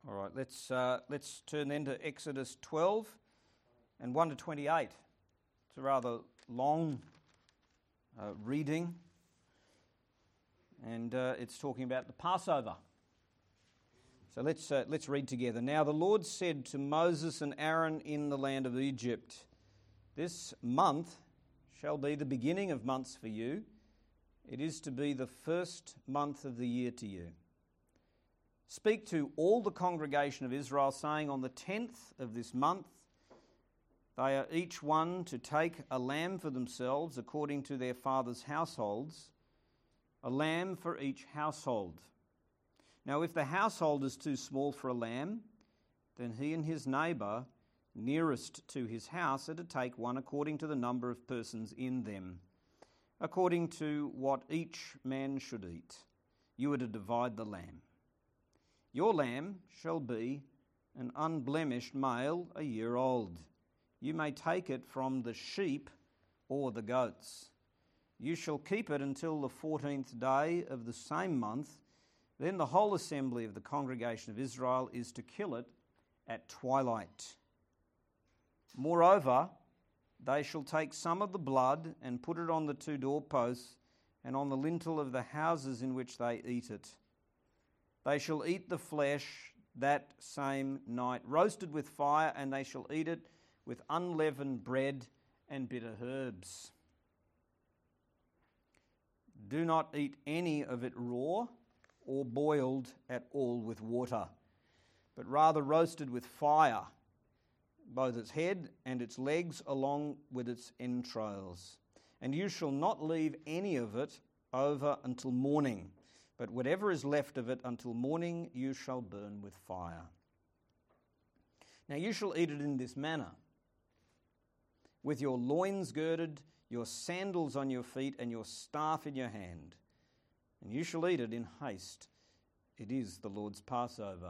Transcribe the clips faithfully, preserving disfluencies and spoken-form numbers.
All right, let's uh, let's turn then to Exodus twelve and one to twenty-eight. It's a rather long uh, reading, and uh, it's talking about the Passover. So let's uh, let's read together. Now the Lord said to Moses and Aaron in the land of Egypt, "This month shall be the beginning of months for you. It is to be the first month of the year to you. Speak to all the congregation of Israel, saying, on the tenth of this month they are each one to take a lamb for themselves according to their fathers' households, a lamb for each household. Now if the household is too small for a lamb, then he and his neighbour nearest to his house are to take one according to the number of persons in them, according to what each man should eat. You are to divide the lamb. Your lamb shall be an unblemished male, a year old. You may take it from the sheep or the goats. You shall keep it until the fourteenth day of the same month. Then the whole assembly of the congregation of Israel is to kill it at twilight. Moreover, they shall take some of the blood and put it on the two doorposts and on the lintel of the houses in which they eat it. They shall eat the flesh that same night, roasted with fire, and they shall eat it with unleavened bread and bitter herbs. Do not eat any of it raw or boiled at all with water, but rather roasted with fire, both its head and its legs along with its entrails. And you shall not leave any of it over until morning, but whatever is left of it until morning you shall burn with fire. Now you shall eat it in this manner, with your loins girded, your sandals on your feet, and your staff in your hand. And you shall eat it in haste. It is the Lord's Passover.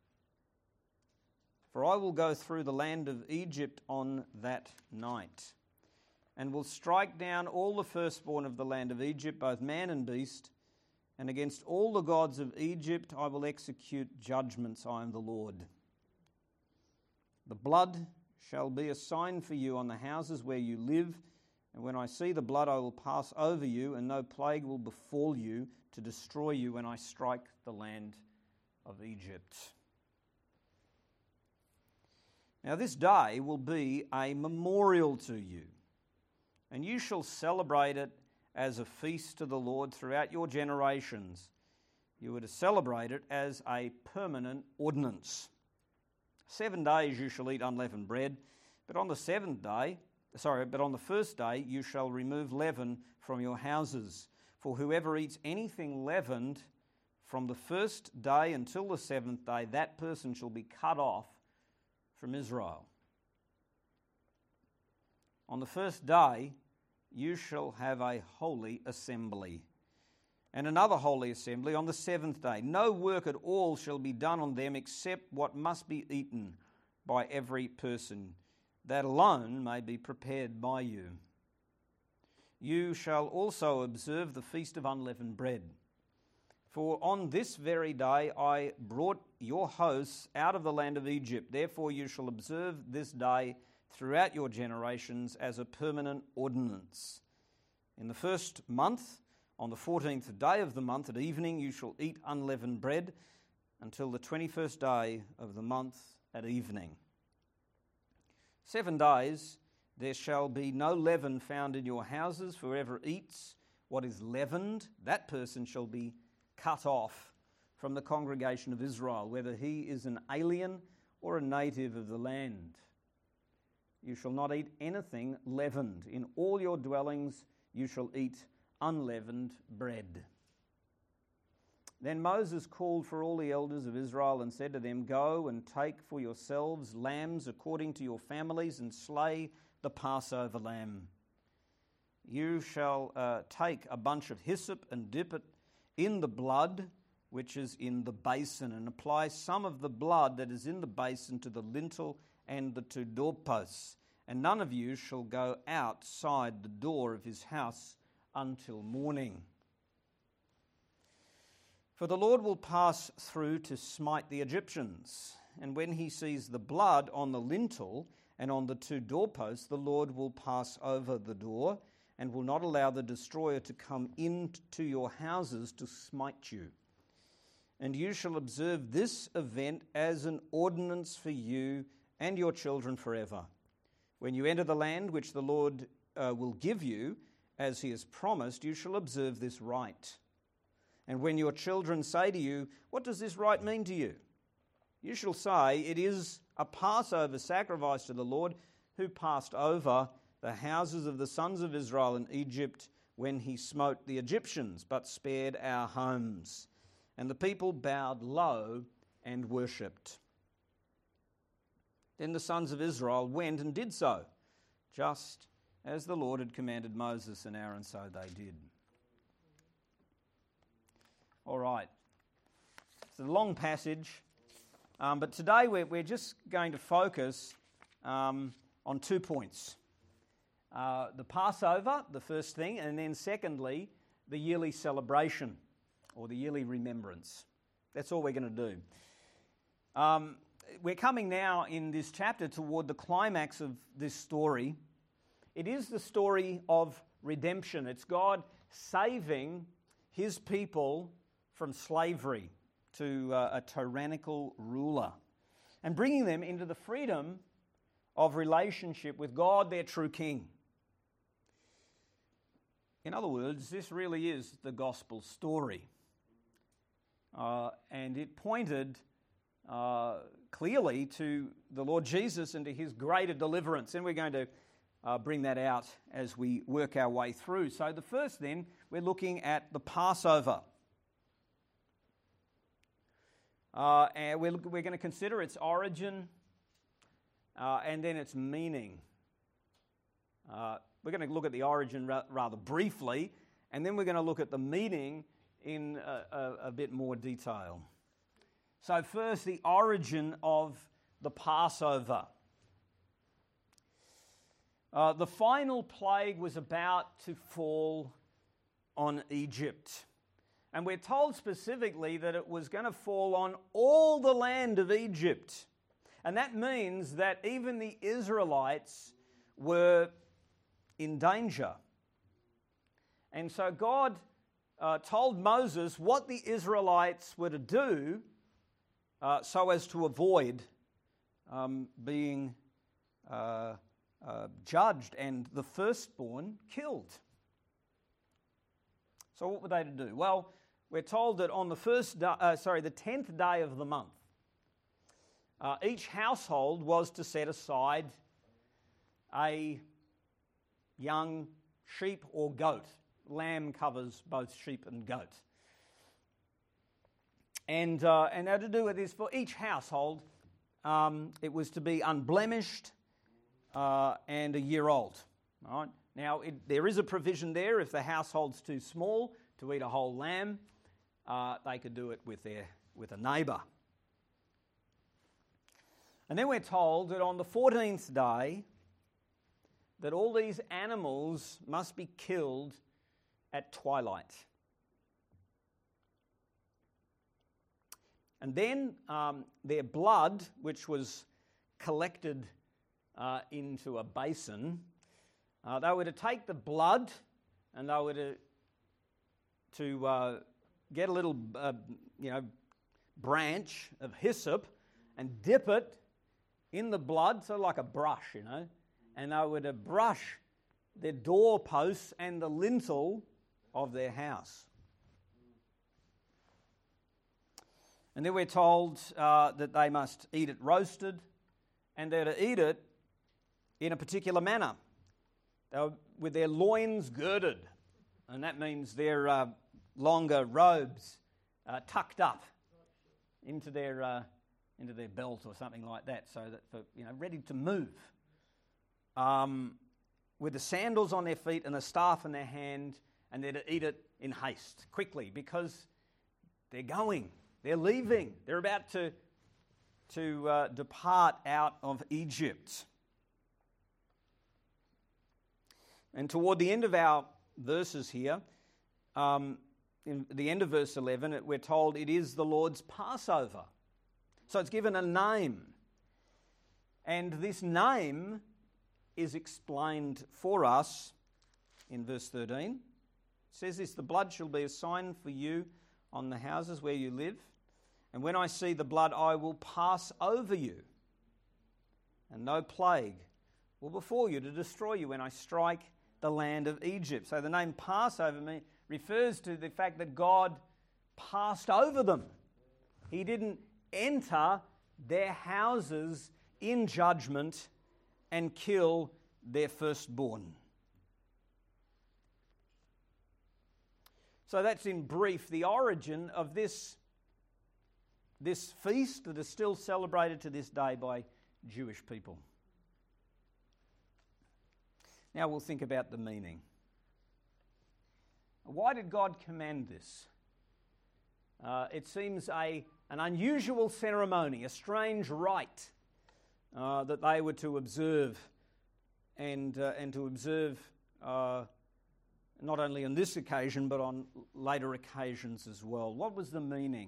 For I will go through the land of Egypt on that night, and will strike down all the firstborn of the land of Egypt, both man and beast, and against all the gods of Egypt I will execute judgments. I am the Lord. The blood shall be a sign for you on the houses where you live, and when I see the blood I will pass over you, and no plague will befall you to destroy you when I strike the land of Egypt." Now this day will be a memorial to you, and you shall celebrate it as a feast to the Lord throughout your generations. You are to celebrate it as a permanent ordinance. Seven days you shall eat unleavened bread, but on the seventh day, sorry, but on the first day you shall remove leaven from your houses. For whoever eats anything leavened from the first day until the seventh day, that person shall be cut off from Israel. On the first day you shall have a holy assembly, and another holy assembly on the seventh day. No work at all shall be done on them except what must be eaten by every person. That alone may be prepared by you. You shall also observe the feast of unleavened bread. For on this very day I brought your hosts out of the land of Egypt. Therefore you shall observe this day throughout your generations as a permanent ordinance. In the first month, on the fourteenth day of the month at evening, you shall eat unleavened bread until the twenty-first day of the month at evening. Seven days there shall be no leaven found in your houses. For whoever eats what is leavened, that person shall be cut off from the congregation of Israel, whether he is an alien or a native of the land. You shall not eat anything leavened. In all your dwellings you shall eat unleavened bread. Then Moses called for all the elders of Israel and said to them, "Go and take for yourselves lambs according to your families and slay the Passover lamb. You shall uh, take a bunch of hyssop and dip it in the blood which is in the basin, and apply some of the blood that is in the basin to the lintel and the two doorposts. And none of you shall go outside the door of his house until morning. For the Lord will pass through to smite the Egyptians, and when he sees the blood on the lintel and on the two doorposts, the Lord will pass over the door and will not allow the destroyer to come into your houses to smite you. And you shall observe this event as an ordinance for you and your children forever. When you enter the land which the Lord uh, will give you, as he has promised, you shall observe this rite. And when your children say to you, "What does this rite mean to you?" you shall say, "It is a Passover sacrifice to the Lord, who passed over the houses of the sons of Israel in Egypt when he smote the Egyptians, but spared our homes." And the people bowed low and worshipped. Then the sons of Israel went and did so, just as the Lord had commanded Moses and Aaron, so they did. All right. It's a long passage, um, but today we're, we're just going to focus um, on two points. Uh, the Passover, the first thing, and then secondly, the yearly celebration or the yearly remembrance. That's all we're going to do. Um, we're coming now in this chapter toward the climax of this story. It is the story of redemption. It's God saving his people from slavery to uh, a tyrannical ruler and bringing them into the freedom of relationship with God, their true King. In other words, this really is the gospel story. Uh, and it pointed uh, clearly to the Lord Jesus and to his greater deliverance. And we're going to uh, bring that out as we work our way through. So the first then, we're looking at the Passover. Uh, and we're, we're going to consider its origin uh, and then its meaning. Uh, we're going to look at the origin ra- rather briefly, and then we're going to look at the meaning in a, a, a bit more detail. So first, the origin of the Passover. Uh, the final plague was about to fall on Egypt. And we're told specifically that it was going to fall on all the land of Egypt. And that means that even the Israelites were in danger. And so God uh, told Moses what the Israelites were to do uh, so as to avoid um, being uh, uh, judged and the firstborn killed. So what were they to do? Well, we're told that on the first day, uh, sorry, the tenth day of the month, uh, each household was to set aside a young sheep or goat. Lamb covers both sheep and goat. And, uh, and now to do with this, for each household, um, it was to be unblemished uh, and a year old. All right? Now, it, there is a provision there. If the household's too small to eat a whole lamb, uh, they could do it with their with a neighbour. And then we're told that on the fourteenth day, that all these animals must be killed at twilight. And then um, their blood, which was collected uh, into a basin, uh, they were to take the blood and they were to, to uh, get a little, uh, you know, branch of hyssop and dip it in the blood, so like a brush, you know, and they were to brush their doorposts and the lintel of their house. And then we're told uh, that they must eat it roasted, and they're to eat it in a particular manner. They were with their loins girded, and that means their uh, longer robes uh, tucked up into their uh, into their belt or something like that, so that for you know ready to move. Um, with the sandals on their feet and a staff in their hand, and they're to eat it in haste, quickly, because they're going, they're leaving, they're about to to uh, depart out of Egypt. And toward the end of our verses here, um, in the end of verse eleven, we're told it is the Lord's Passover. So it's given a name. And this name is explained for us in verse thirteen. It says this, the blood shall be a sign for you on the houses where you live. And when I see the blood, I will pass over you. And no plague will befall you to destroy you when I strike the land of Egypt. So the name Passover me refers to the fact that God passed over them. He didn't enter their houses in judgment and kill their firstborn. So that's in brief the origin of this, this feast that is still celebrated to this day by Jewish people. Now we'll think about the meaning. Why did God command this? Uh, it seems a, an unusual ceremony, a strange rite uh, that they were to observe and, uh, and to observe uh, not only on this occasion but on later occasions as well. What was the meaning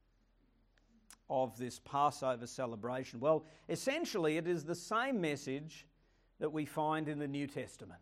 of this Passover celebration? Well, essentially it is the same message that we find in the New Testament.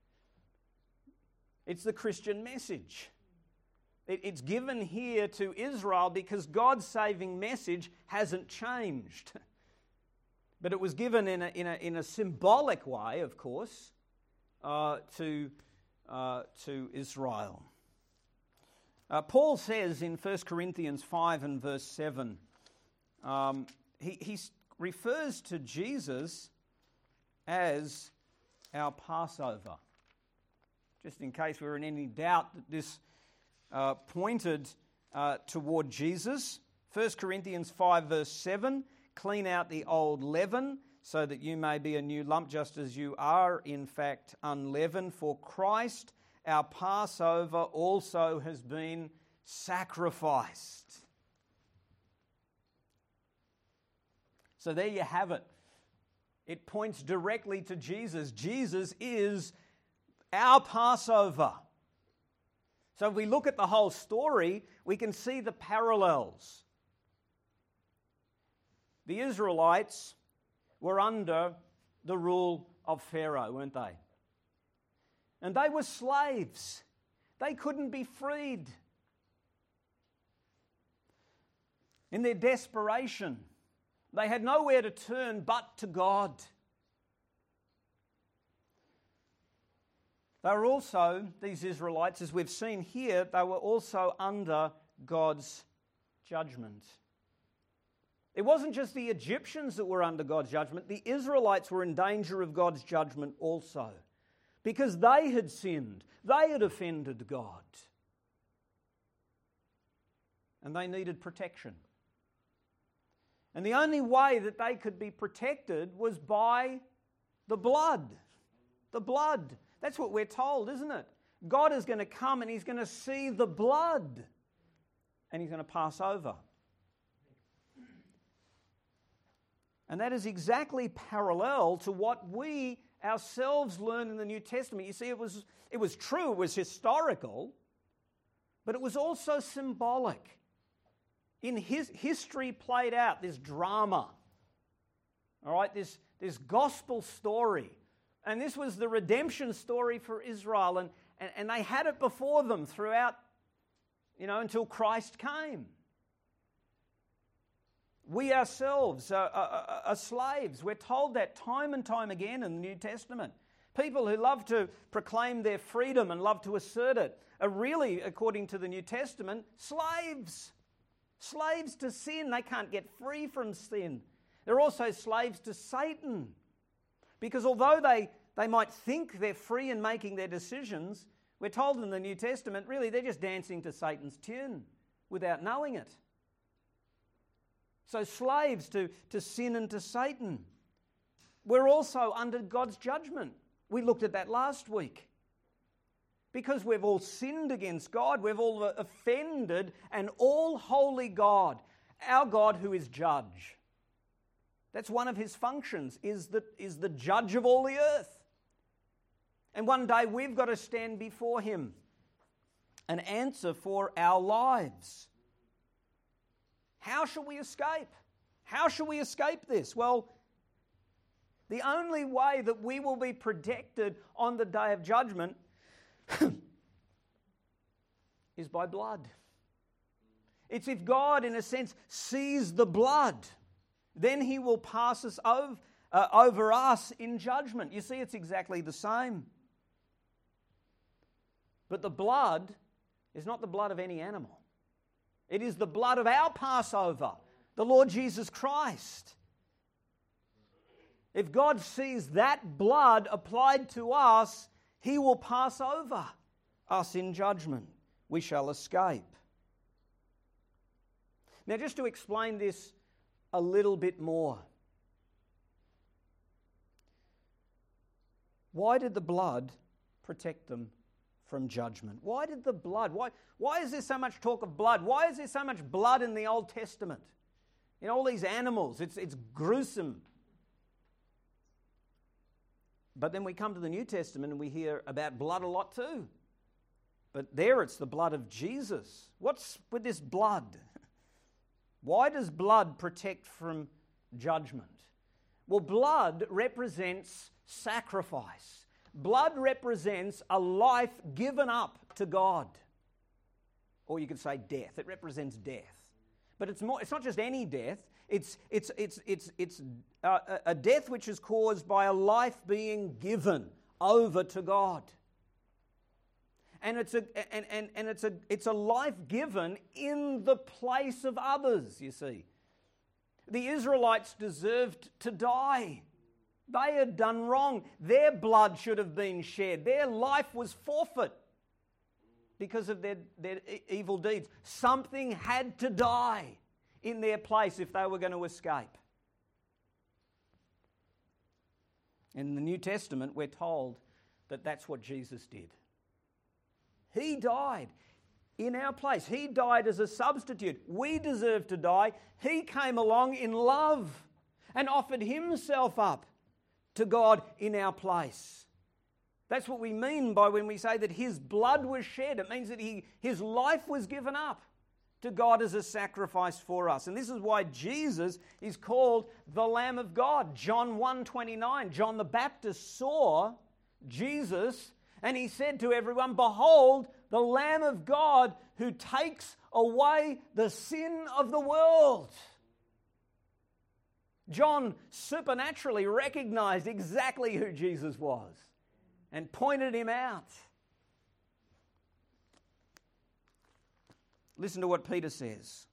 It's the Christian message. It, it's given here to Israel because God's saving message hasn't changed. But it was given in a, in a, in a symbolic way, of course, uh, to, uh, to Israel. Uh, Paul says in First Corinthians five and verse seven, um, he, he refers to Jesus as our Passover. Just in case we were in any doubt that this uh, pointed uh, toward Jesus. First Corinthians five verse seven, clean out the old leaven so that you may be a new lump just as you are in fact unleavened. For Christ, our Passover, also has been sacrificed. So there you have it. It points directly to Jesus. Jesus is our Passover. So if we look at the whole story, we can see the parallels. The Israelites were under the rule of Pharaoh, weren't they? And they were slaves. They couldn't be freed. In their desperation, they had nowhere to turn but to God. They were also, these Israelites, as we've seen here, they were also under God's judgment. It wasn't just the Egyptians that were under God's judgment. The Israelites were in danger of God's judgment also, because they had sinned. They had offended God. And they needed protection. And the only way that they could be protected was by the blood. The blood. That's what we're told, isn't it? God is going to come and He's going to see the blood. And He's going to pass over. And that is exactly parallel to what we ourselves learn in the New Testament. You see, it was, it was true, it was historical, but it was also symbolic. In his history played out, this drama, all right, this, this gospel story. And this was the redemption story for Israel. And, and, and they had it before them throughout, you know, until Christ came. We ourselves are, are, are slaves. We're told that time and time again in the New Testament. People who love to proclaim their freedom and love to assert it are really, according to the New Testament, slaves. Slaves to sin. They can't get free from sin. They're also slaves to Satan. Because although they, they might think they're free in making their decisions, we're told in the New Testament, really, they're just dancing to Satan's tune without knowing it. So slaves to, to sin and to Satan. We're also under God's judgment. We looked at that last week. Because we've all sinned against God, we've all offended an all-holy God, our God who is judge. That's one of His functions, is the, is the judge of all the earth. And one day we've got to stand before Him. an answer for our lives. How shall we escape? How shall we escape this? Well, the only way that we will be protected on the day of judgment is by blood. It's if God, in a sense, sees the blood, then he will pass us over, uh, over us in judgment. You see, it's exactly the same. But the blood is not the blood of any animal. It is the blood of our Passover, the Lord Jesus Christ. If God sees that blood applied to us, he will pass over us in judgment. We shall escape. Now, just to explain this a little bit more. Why did the blood protect them from judgment? Why did the blood? Why, why is there so much talk of blood? Why is there so much blood in the Old Testament? In all these animals, it's, it's gruesome. But then we come to the New Testament and we hear about blood a lot too. But there it's the blood of Jesus. What's with this blood? Why does blood protect from judgment? Well, blood represents sacrifice. Blood represents a life given up to God. Or you could say death. It represents death. But it's more. It's not just any death. It's it's it's it's it's a, a death which is caused by a life being given over to God. And it's a and, and, and it's a it's a life given in the place of others, you see. The Israelites deserved to die. They had done wrong. Their blood should have been shed. Their life was forfeit because of their, their evil deeds. Something had to die in their place if they were going to escape. In the New Testament, we're told that that's what Jesus did. He died in our place. He died as a substitute. We deserve to die. He came along in love and offered himself up to God in our place. That's what we mean by when we say that his blood was shed. It means that he, his life was given up to God as a sacrifice for us. And this is why Jesus is called the Lamb of God. John one twenty-nine, John the Baptist saw Jesus and he said to everyone, "Behold, the Lamb of God who takes away the sin of the world." John supernaturally recognized exactly who Jesus was and pointed him out. Listen to what Peter says.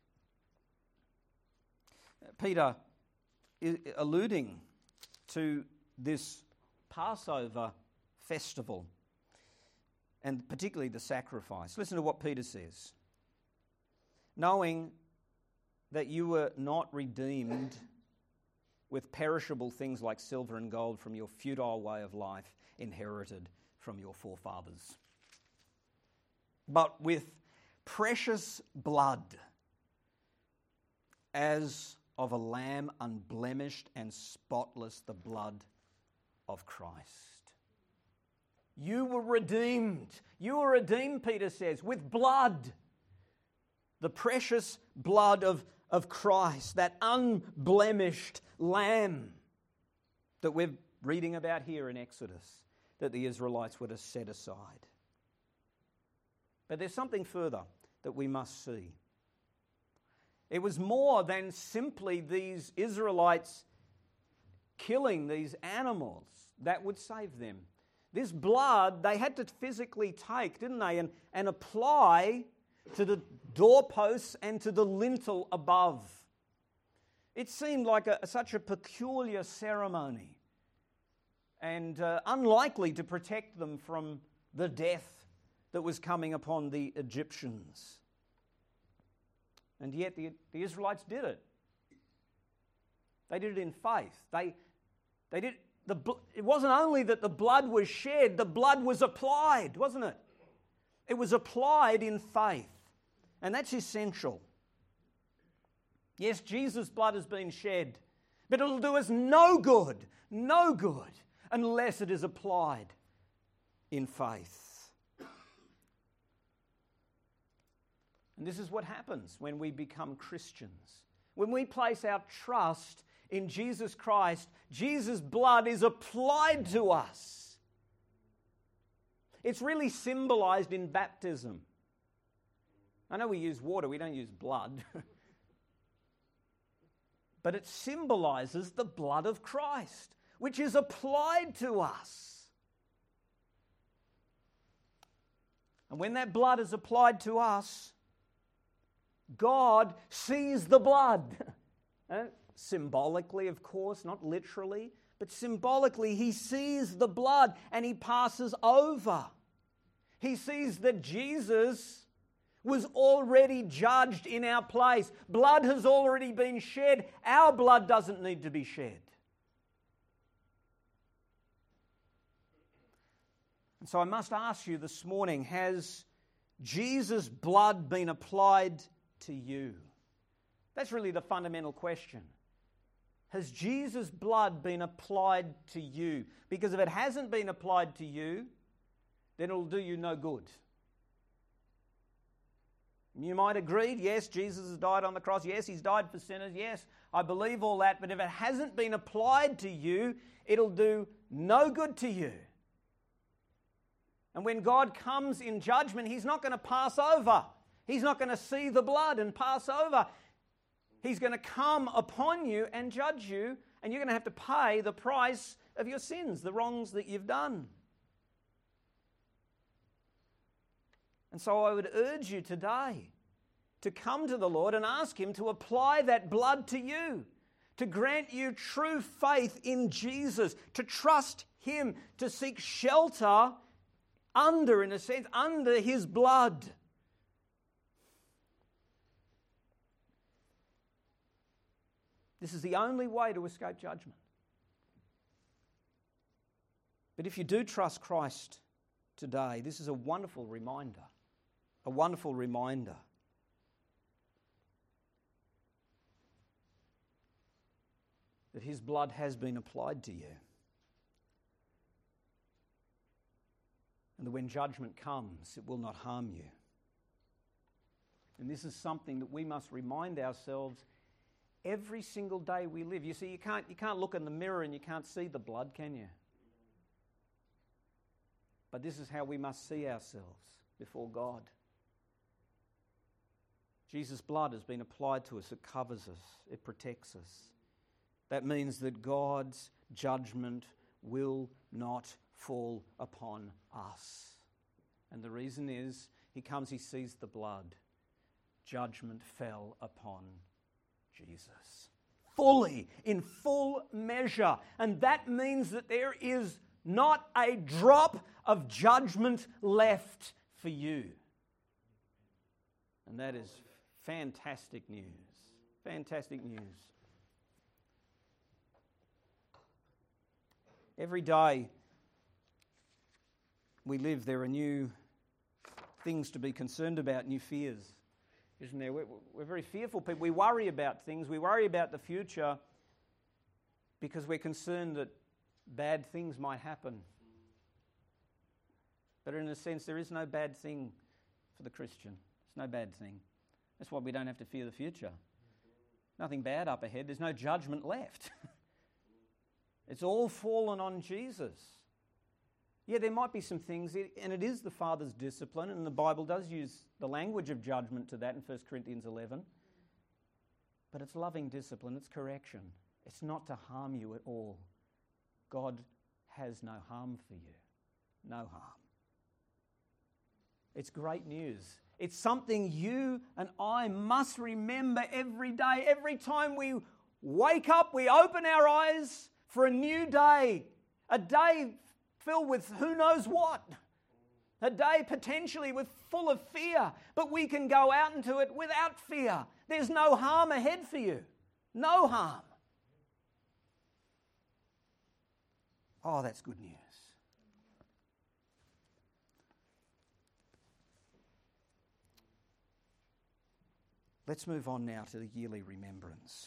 Peter is alluding to this Passover festival and particularly the sacrifice. Listen to what Peter says. "Knowing that you were not redeemed with perishable things like silver and gold from your futile way of life inherited from your forefathers, but with precious blood, as of a lamb unblemished and spotless, the blood of Christ." You were redeemed. You were redeemed, Peter says, with blood. The precious blood of, of Christ, that unblemished lamb that we're reading about here in Exodus, that the Israelites were to set aside. But there's something further that we must see. It was more than simply these Israelites killing these animals that would save them. This blood they had to physically take, didn't they, and, and apply to the doorposts and to the lintel above. It seemed like a, such a peculiar ceremony and uh, unlikely to protect them from the death that was coming upon the Egyptians. And yet the, the Israelites did it. They did it in faith. They, they did. The, it wasn't only that the blood was shed, the blood was applied, wasn't it? It was applied in faith. And that's essential. Yes, Jesus' blood has been shed, but it'll do us no good, no good, unless it is applied in faith. And this is what happens when we become Christians. When we place our trust in Jesus Christ, Jesus' blood is applied to us. It's really symbolized in baptism. I know we use water, we don't use blood. But it symbolizes the blood of Christ, which is applied to us. And when that blood is applied to us, God sees the blood. uh, symbolically, of course, not literally, but symbolically, He sees the blood and He passes over. He sees that Jesus was already judged in our place. Blood has already been shed. Our blood doesn't need to be shed. And so I must ask you this morning, has Jesus' blood been applied to you? That's really the fundamental question. Has Jesus' blood been applied to you? Because if it hasn't been applied to you, then it'll do you no good. You might agree, yes, Jesus has died on the cross. Yes, He's died for sinners. Yes, I believe all that. But if it hasn't been applied to you, it'll do no good to you. And when God comes in judgment, He's not going to pass over. He's not going to see the blood and pass over. He's going to come upon you and judge you, and you're going to have to pay the price of your sins, the wrongs that you've done. And so I would urge you today to come to the Lord and ask Him to apply that blood to you, to grant you true faith in Jesus, to trust Him, to seek shelter under, in a sense, under His blood. This is the only way to escape judgment. But if you do trust Christ today, this is a wonderful reminder. A wonderful reminder that His blood has been applied to you. And that when judgment comes, it will not harm you. And this is something that we must remind ourselves every single day we live. You see, you can't, you can't look in the mirror and you can't see the blood, can you? But this is how we must see ourselves before God. Jesus' blood has been applied to us. It covers us. It protects us. That means that God's judgment will not fall upon us. And the reason is, He comes, He sees the blood. Judgment fell upon Jesus. Fully, in full measure. And that means that there is not a drop of judgment left for you. And that is fantastic news. Fantastic news. Every day we live, there are new things to be concerned about, new fears, isn't there? We're, we're very fearful people. We worry about things. We worry about the future because we're concerned that bad things might happen. But in a sense, there is no bad thing for the Christian. There's no bad thing. That's why we don't have to fear the future. Nothing bad up ahead. There's no judgment left. It's all fallen on Jesus. Yeah, there might be some things, and it is the Father's discipline, and the Bible does use the language of judgment to that in First Corinthians eleven. But it's loving discipline, it's correction. It's not to harm you at all. God has no harm for you. No harm. It's great news. It's something you and I must remember every day. Every time we wake up, we open our eyes for a new day. A day filled with who knows what. A day potentially with full of fear. But we can go out into it without fear. There's no harm ahead for you. No harm. Oh, that's good news. Let's move on now to the yearly remembrance.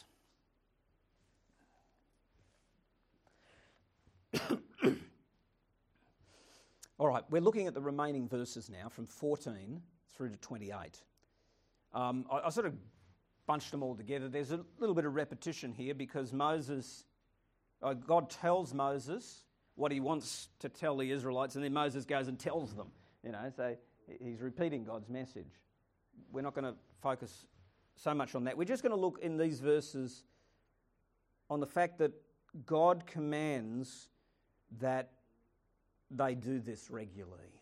All right, we're looking at the remaining verses now from fourteen through to twenty-eight. Um, I, I sort of bunched them all together. There's a little bit of repetition here because Moses, uh, God tells Moses what he wants to tell the Israelites, and then Moses goes and tells them. You know, so he's repeating God's message. We're not going to focus so much on that. We're just going to look in these verses on the fact that God commands that they do this regularly.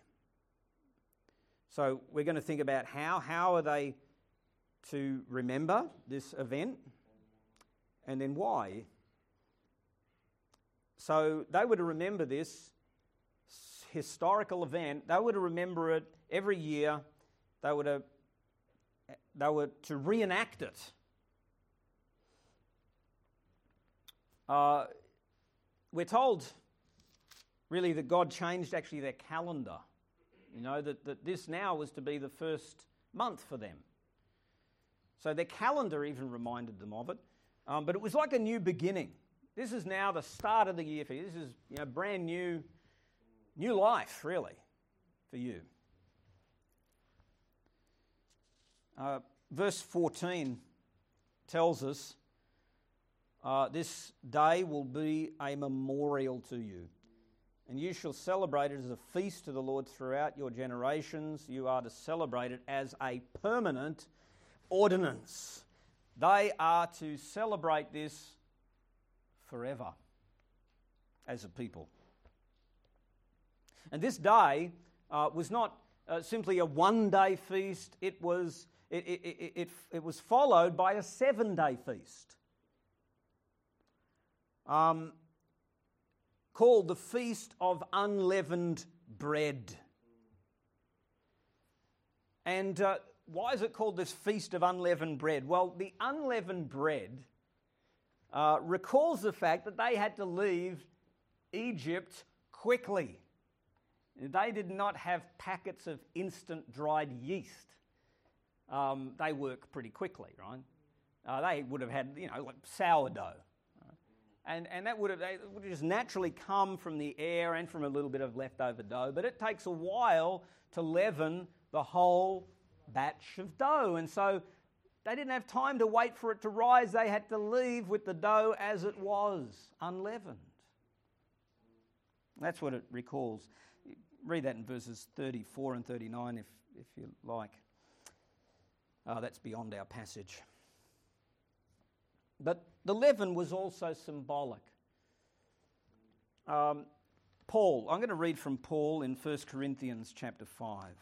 So we're going to think about how. How are they to remember this event? And then why? So they were to remember this historical event. They were to remember it every year. They were to, they were to reenact it. Uh, we're told, really, that God changed actually their calendar. You know, that, that this now was to be the first month for them. So their calendar even reminded them of it. Um, but it was like a new beginning. This is now the start of the year for you. This is, you know, brand new, new life, really, for you. Uh, verse fourteen tells us, uh, this day will be a memorial to you, and you shall celebrate it as a feast to the Lord throughout your generations. You are to celebrate it as a permanent ordinance. They are to celebrate this forever as a people. And this day uh, was not uh, simply a one-day feast. It was it, it, it, it, it was followed by a seven-day feast um, called the Feast of Unleavened Bread. And uh, why is it called this Feast of Unleavened Bread? Well, the unleavened bread uh, recalls the fact that they had to leave Egypt quickly. They did not have packets of instant dried yeast. Um, they work pretty quickly, right? Uh, they would have had, you know, like sourdough. Right? And, and that would have, they would have just naturally come from the air and from a little bit of leftover dough. But it takes a while to leaven the whole batch of dough. And so they didn't have time to wait for it to rise. They had to leave with the dough as it was, unleavened. That's what it recalls. Read that in verses thirty-four and thirty-nine if, if you like. Uh, that's beyond our passage. But the leaven was also symbolic. Um, Paul, I'm going to read from Paul in First Corinthians chapter five.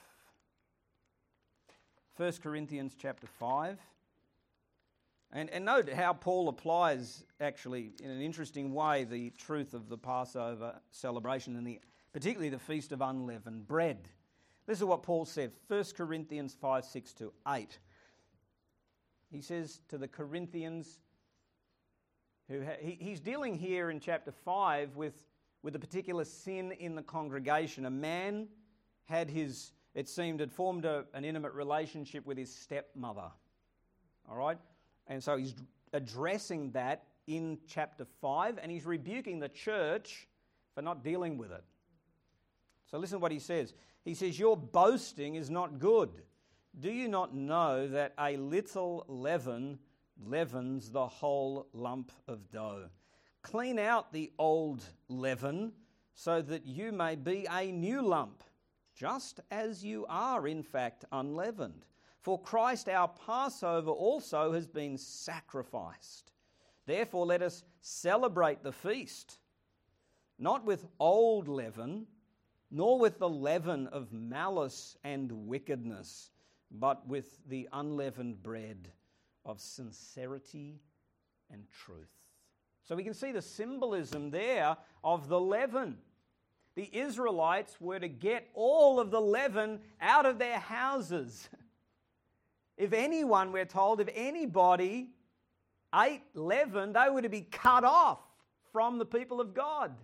First Corinthians chapter five. And, and note how Paul applies, actually, in an interesting way, the truth of the Passover celebration and the particularly the Feast of Unleavened Bread. This is what Paul said, First Corinthians five, six to eight. He says to the Corinthians, who ha- he, he's dealing here in chapter five with, with a particular sin in the congregation. A man had his, it seemed, had formed a, an intimate relationship with his stepmother. All right? And so he's addressing that in chapter five, and he's rebuking the church for not dealing with it. So listen to what he says. He says, your boasting is not good. Do you not know that a little leaven leavens the whole lump of dough? Clean out the old leaven so that you may be a new lump, just as you are in fact unleavened. For Christ our Passover also has been sacrificed. Therefore let us celebrate the feast, not with old leaven, nor with the leaven of malice and wickedness, but with the unleavened bread of sincerity and truth. So we can see the symbolism there of the leaven. The Israelites were to get all of the leaven out of their houses. If anyone, we're told, if anybody ate leaven, they were to be cut off from the people of God.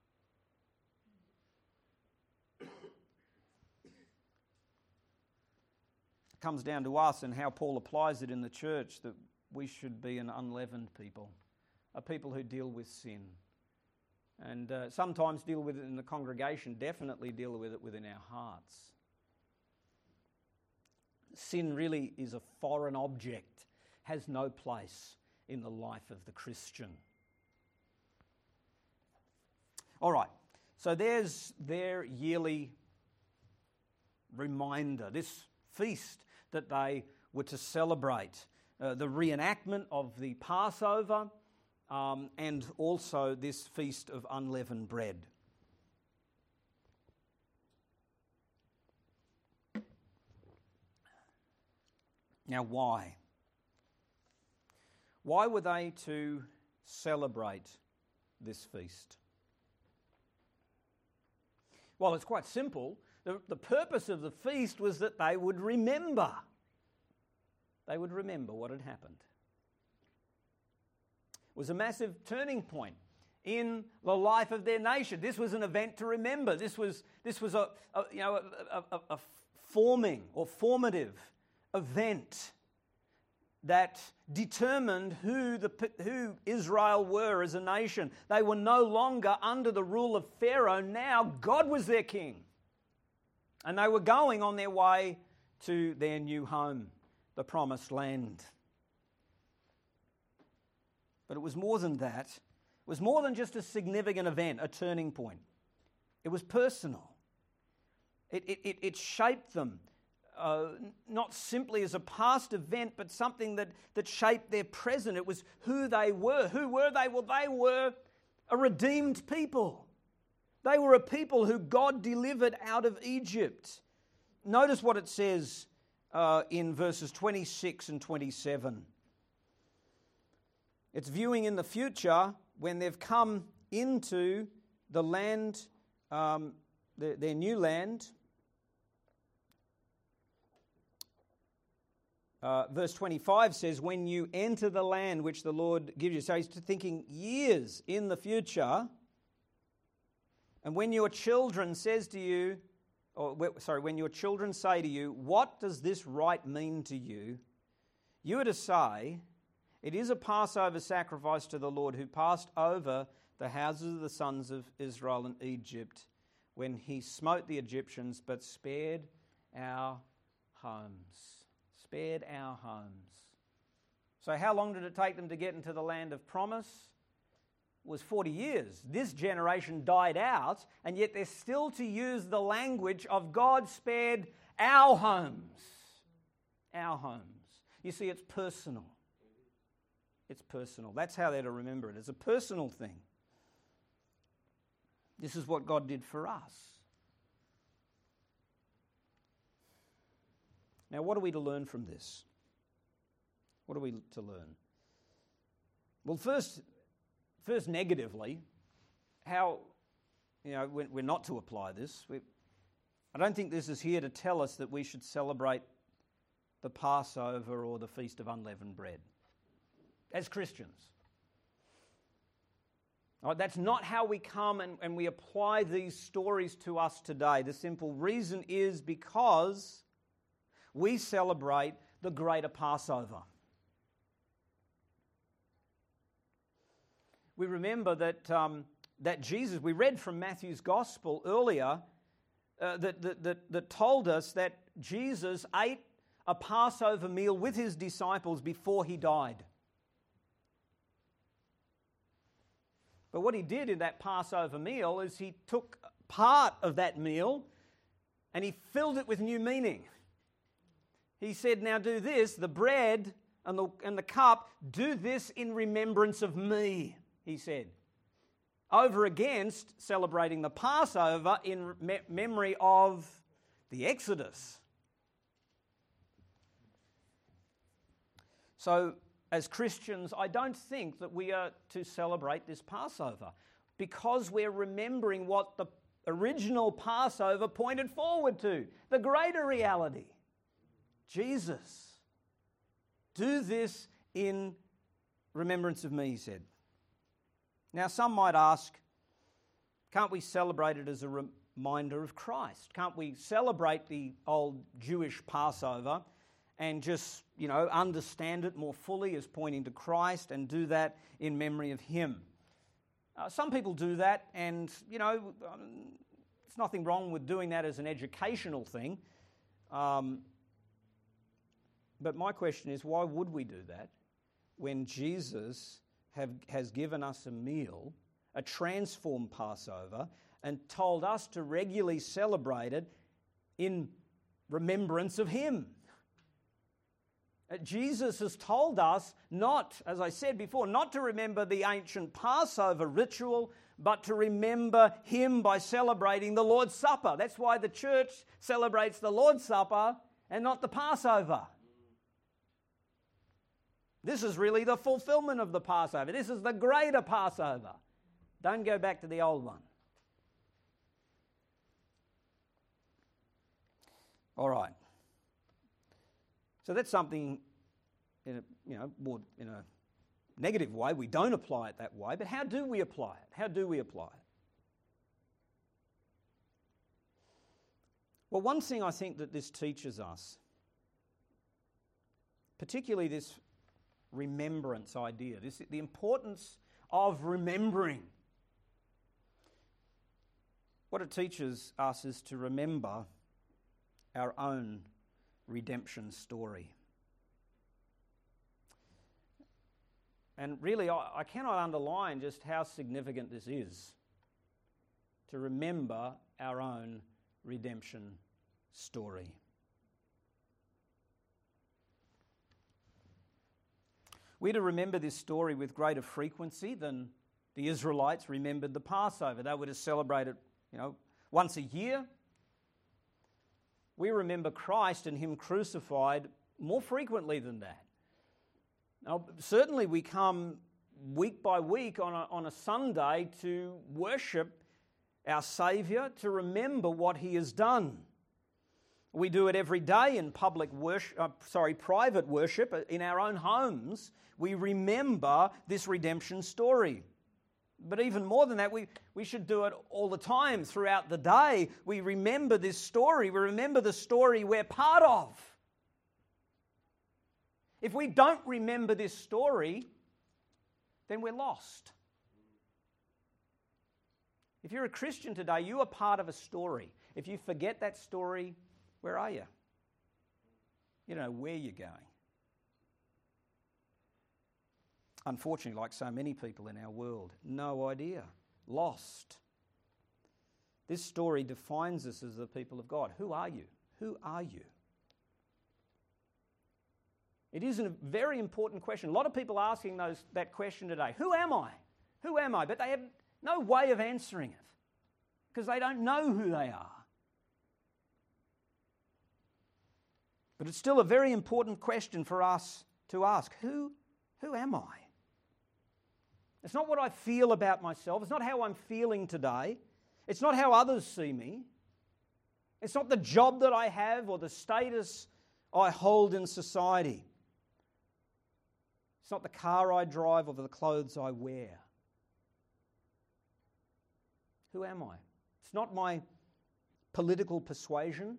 Comes down to us and how Paul applies it in the church, that we should be an unleavened people, a people who deal with sin. And uh, sometimes deal with it in the congregation, definitely deal with it within our hearts. sin really is a foreign object, has no place in the life of the Christian. All right, so there's their yearly reminder, this feast that they were to celebrate, uh, the reenactment of the Passover, um, and also this feast of unleavened bread. Now, why? Why were they to celebrate this feast? Well, it's quite simple. The, the purpose of the feast was that they would remember. They would remember what had happened. It was a massive turning point in the life of their nation. This was an event to remember. This was this was a, a you know a, a, a forming or formative event that determined who the who Israel were as a nation. They were no longer under the rule of Pharaoh. Now God was their king. And they were going on their way to their new home, the promised land. But it was more than that. It was more than just a significant event, a turning point. It was personal. It, it, it shaped them, uh, not simply as a past event, but something that, that shaped their present. It was who they were. Who were they? Well, they were a redeemed people. They were a people who God delivered out of Egypt. Notice what it says uh, in verses twenty-six and twenty-seven. It's viewing in the future when they've come into the land, um, their, their new land. Uh, verse twenty-five says, when you enter the land which the Lord gives you. So he's thinking years in the future. And when your children says to you, or sorry, when your children say to you, what does this rite mean to you? You are to say, it is a Passover sacrifice to the Lord who passed over the houses of the sons of Israel in Egypt when he smote the Egyptians, but spared our homes. Spared our homes. So how long did it take them to get into the land of promise? It was forty years. This generation died out, and yet they're still to use the language of God spared our homes. Our homes. You see, it's personal. It's personal. That's how they're to remember it. It's a personal thing. This is what God did for us. Now, what are we to learn from this? What are we to learn? Well, first, first negatively, how, you know, we're, we're not to apply this. We, I don't think this is here to tell us that we should celebrate the Passover or the Feast of Unleavened Bread as Christians. All right, that's not how we come and, and we apply these stories to us today. The simple reason is because we celebrate the greater Passover. We remember that um, that Jesus, we read from Matthew's Gospel earlier, uh, that, that, that, that told us that Jesus ate a Passover meal with his disciples before he died. But what he did in that Passover meal is he took part of that meal and he filled it with new meaning. He said, now do this, the bread and the, and the cup, do this in remembrance of me, he said. Over against celebrating the Passover in me- memory of the Exodus. So, as Christians, I don't think that we are to celebrate this Passover because we're remembering what the original Passover pointed forward to, the greater reality. Jesus. Do this in remembrance of me, he said. Now, some might ask, can't we celebrate it as a reminder of Christ? Can't we celebrate the old Jewish Passover and just, you know, understand it more fully as pointing to Christ and do that in memory of him? Uh, some people do that, and, you know, um, there's nothing wrong with doing that as an educational thing. Um, but my question is, why would we do that when Jesus have, has given us a meal, a transformed Passover, and told us to regularly celebrate it in remembrance of Him? Jesus has told us not, as I said before, not to remember the ancient Passover ritual, but to remember Him by celebrating the Lord's Supper. That's why the church celebrates the Lord's Supper and not the Passover. This is really the fulfillment of the Passover. This is the greater Passover. Don't go back to the old one. All right. So that's something, in a, you know, more in a negative way. We don't apply it that way. But how do we apply it? How do we apply it? Well, one thing I think that this teaches us, particularly this remembrance idea, this, the importance of remembering. What it teaches us is to remember our own redemption story. And really, I, I cannot underline just how significant this is, to remember our own redemption story. We're to remember this story with greater frequency than the Israelites remembered the Passover. They were to celebrate it, you know, once a year. We remember Christ and Him crucified more frequently than that. Now, certainly we come week by week on a, on a Sunday to worship our Saviour, to remember what He has done. We do it every day in public worship, uh, sorry, private worship in our own homes. We remember this redemption story. But even more than that, we, we should do it all the time throughout the day. We remember this story. We remember the story we're part of. If we don't remember this story, then we're lost. If you're a Christian today, you are part of a story. If you forget that story, where are you? You don't know where you're going. Unfortunately, like so many people in our world, no idea, lost. This story defines us as the people of God. Who are you? Who are you? It is a very important question. A lot of people are asking those, that question today. Who am I? Who am I? But they have no way of answering it because they don't know who they are. But it's still a very important question for us to ask. Who, who am I? It's not what I feel about myself. It's not how I'm feeling today. It's not how others see me. It's not the job that I have or the status I hold in society. It's not the car I drive or the clothes I wear. Who am I? It's not my political persuasion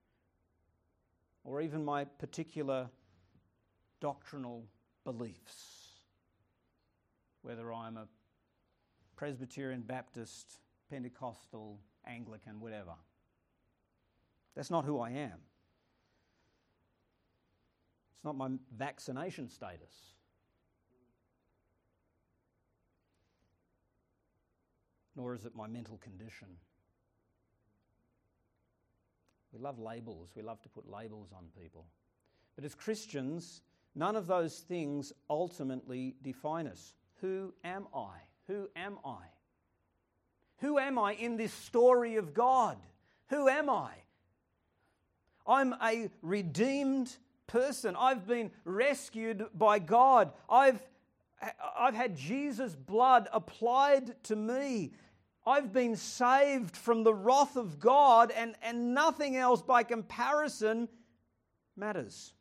or even my particular doctrinal beliefs. Whether I'm a Presbyterian, Baptist, Pentecostal, Anglican, whatever. That's not who I am. It's not my vaccination status. Nor is it my mental condition. We love labels. We love to put labels on people. But as Christians, none of those things ultimately define us. Who am I? Who am I? Who am I in this story of God? Who am I? I'm a redeemed person. I've been rescued by God. I've, I've had Jesus' blood applied to me. I've been saved from the wrath of God, and, and nothing else by comparison matters.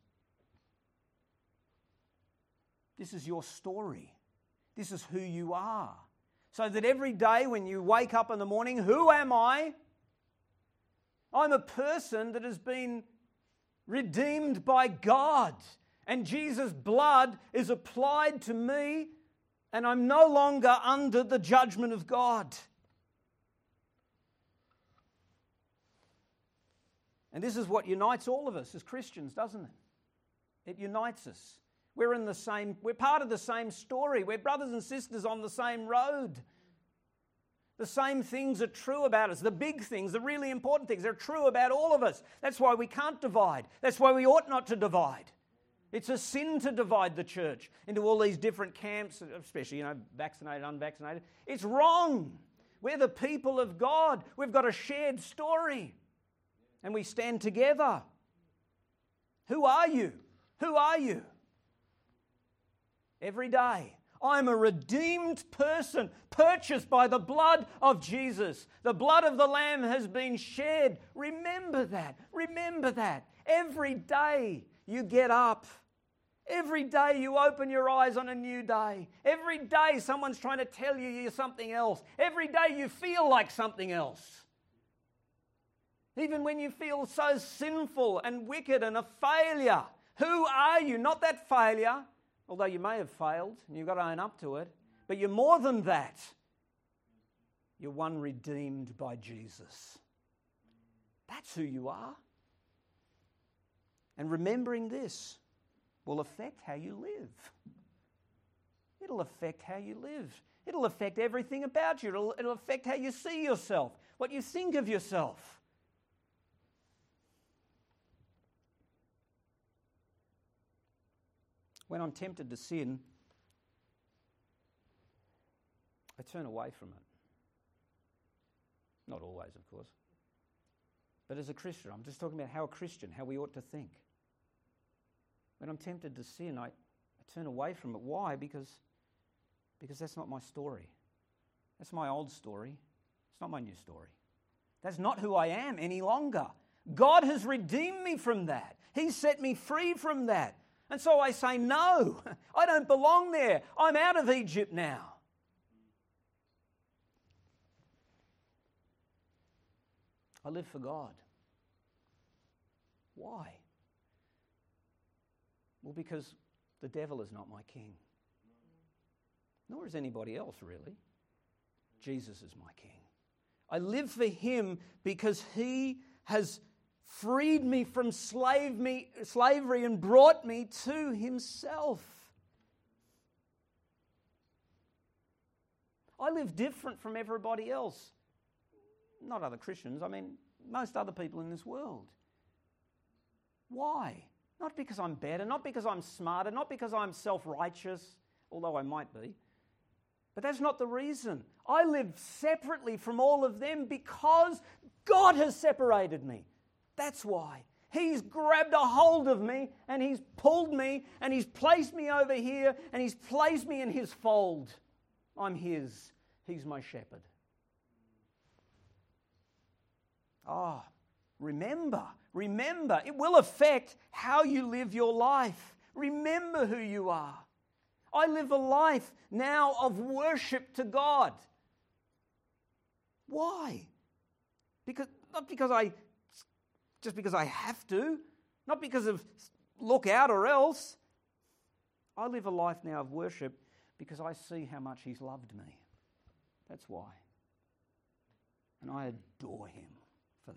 This is your story. This is who you are. So that every day when you wake up in the morning, who am I? I'm a person that has been redeemed by God. And Jesus' blood is applied to me, and I'm no longer under the judgment of God. And this is what unites all of us as Christians, doesn't it? It unites us. We're in the same, we're part of the same story. We're brothers and sisters on the same road. The same things are true about us. The big things, the really important things, are true about all of us. That's why we can't divide. That's why we ought not to divide. It's a sin to divide the church into all these different camps, especially, you know, vaccinated, unvaccinated. It's wrong. We're the people of God. We've got a shared story. And we stand together. Who are you? Who are you? Every day, I'm a redeemed person, purchased by the blood of Jesus. The blood of the Lamb has been shed. Remember that. Remember that. Every day you get up. Every day you open your eyes on a new day. Every day someone's trying to tell you you're something else. Every day you feel like something else. Even when you feel so sinful and wicked and a failure. Who are you? Not that failure, although you may have failed and you've got to own up to it. But you're more than that. You're one redeemed by Jesus. That's who you are. And remembering this will affect how you live. It'll affect how you live. It'll affect everything about you. It'll, it'll affect how you see yourself, what you think of yourself. When I'm tempted to sin, I turn away from it. Not always, of course. But as a Christian, I'm just talking about how a Christian, how we ought to think. When I'm tempted to sin, I, I turn away from it. Why? Because, because that's not my story. That's my old story. It's not my new story. That's not who I am any longer. God has redeemed me from that. He's set me free from that. And so I say, no, I don't belong there. I'm out of Egypt now. I live for God. Why? Well, because the devil is not my king. Nor is anybody else, really. Jesus is my king. I live for him because he has freed me from slave me, slavery and brought me to himself. I live different from everybody else. Not other Christians, I mean, most other people in this world. Why? Not because I'm better, not because I'm smarter, not because I'm self-righteous, although I might be. But that's not the reason. I live separately from all of them because God has separated me. That's why. He's grabbed a hold of me and he's pulled me and he's placed me over here and he's placed me in his fold. I'm his. He's my shepherd. Ah, oh, remember, remember. It will affect how you live your life. Remember who you are. I live a life now of worship to God. Why? Because not because I just because I have to, not because of look out or else. I live a life now of worship because I see how much he's loved me. That's why. And I adore him for that.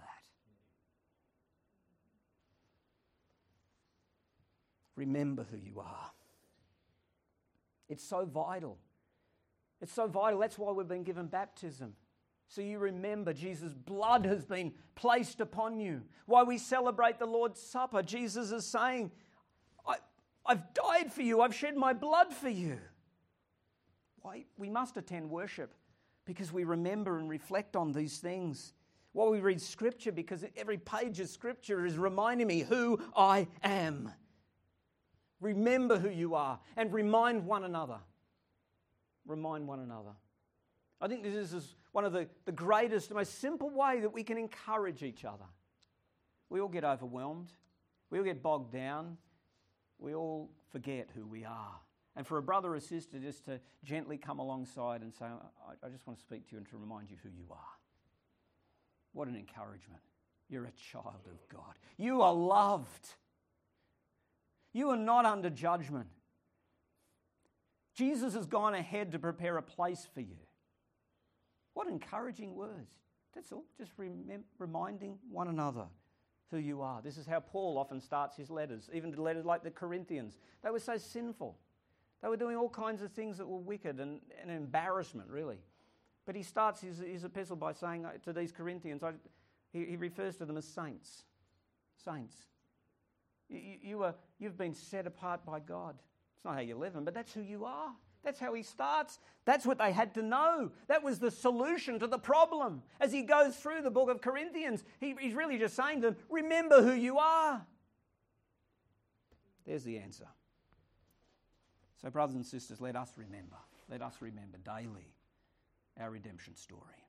Remember who you are. It's so vital. It's so vital. That's why we've been given baptism. So you remember Jesus' blood has been placed upon you. Why we celebrate the Lord's Supper. Jesus is saying, I, I've died for you. I've shed my blood for you. Why we must attend worship because we remember and reflect on these things. Why we read Scripture because every page of Scripture is reminding me who I am. Remember who you are and remind one another. Remind one another. I think this is one of the, the greatest, the most simple way that we can encourage each other. We all get overwhelmed. We all get bogged down. We all forget who we are. And for a brother or sister just to gently come alongside and say, I, I just want to speak to you and to remind you who you are. What an encouragement. You're a child of God. You are loved. You are not under judgment. Jesus has gone ahead to prepare a place for you. What encouraging words. That's all. Just rem- reminding one another who you are. This is how Paul often starts his letters, even to letters like the Corinthians. They were so sinful. They were doing all kinds of things that were wicked and an embarrassment, really. But he starts his, his epistle by saying to these Corinthians, I, he, he refers to them as saints. Saints. You, you are, you've been set apart by God. It's not how you live, but that's who you are. That's how he starts. That's what they had to know. That was the solution to the problem. As he goes through the book of Corinthians, he, he's really just saying to them, remember who you are. There's the answer. So brothers and sisters, let us remember. Let us remember daily our redemption story.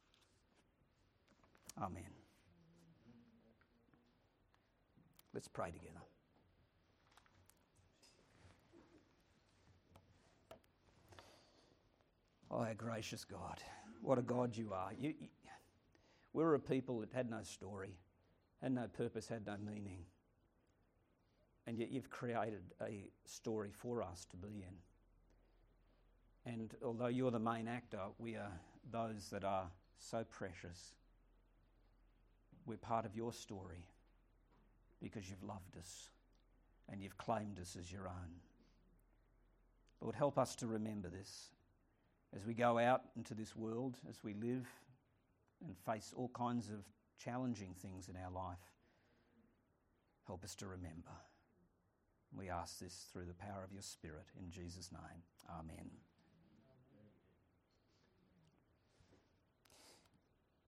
Amen. Let's pray together. Oh, our gracious God, what a God you are. You, you, we were a people that had no story, had no purpose, had no meaning. And yet you've created a story for us to be in. And although you're the main actor, we are those that are so precious. We're part of your story because you've loved us and you've claimed us as your own. Lord, help us to remember this as we go out into this world, as we live and face all kinds of challenging things in our life. Help us to remember. We ask this through the power of your Spirit in Jesus' name. Amen.